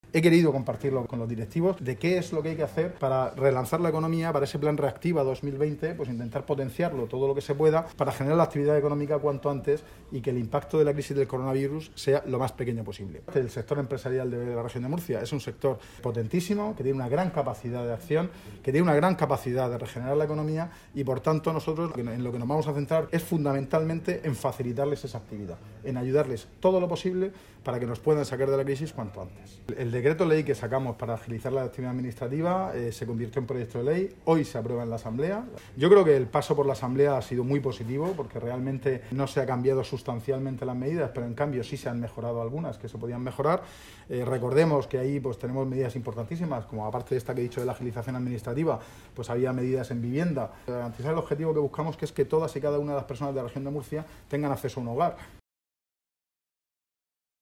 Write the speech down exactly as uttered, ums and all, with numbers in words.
He querido compartirlo con los directivos de qué es lo que hay que hacer para relanzar la economía, para ese plan Reactiva dos mil veinte, pues intentar potenciarlo todo lo que se pueda para generar la actividad económica cuanto antes y que el impacto de la crisis del coronavirus sea lo más pequeño posible. El sector empresarial de la región de Murcia es un sector potentísimo, que tiene una gran capacidad de acción, que tiene una gran capacidad de regenerar la economía y, por tanto, nosotros en lo que nos vamos a centrar es fundamentalmente en facilitarles esa actividad, en ayudarles todo lo posible para que nos puedan sacar de la crisis cuanto antes. El decreto ley que sacamos para agilizar la actividad administrativa eh, se convirtió en proyecto de ley, hoy se aprueba en la Asamblea. Yo creo que el paso por la Asamblea ha sido muy positivo porque realmente no se ha cambiado sustancialmente las medidas, pero en cambio sí se han mejorado algunas que se podían mejorar. Eh, recordemos que ahí pues tenemos medidas importantísimas, como aparte de esta que he dicho de la agilización administrativa, pues había medidas en vivienda. Garantizar el objetivo que buscamos, que es que todas y cada una de las personas de la región de Murcia tengan acceso a un hogar.